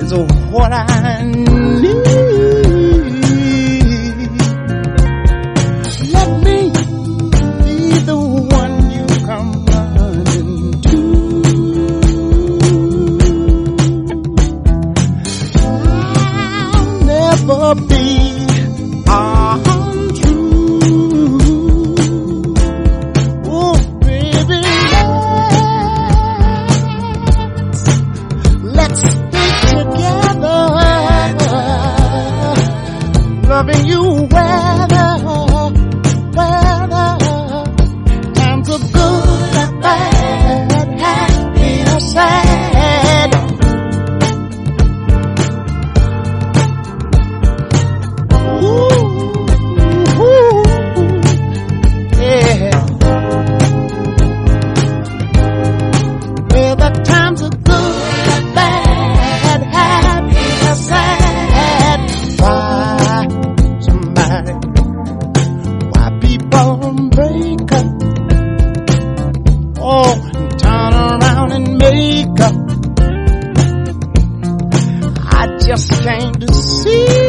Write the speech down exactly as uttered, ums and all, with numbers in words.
is what I need. Let me be the one you come running to. I'll never be untrue. Oh, baby, let's stay together, loving you weather, weather, times are good and bad, happy or sad. Ooh, ooh, yeah. Well, the times are good and bad, happy or sad. Why somebody, why people break up? Oh, and turn around and make up. I just came to see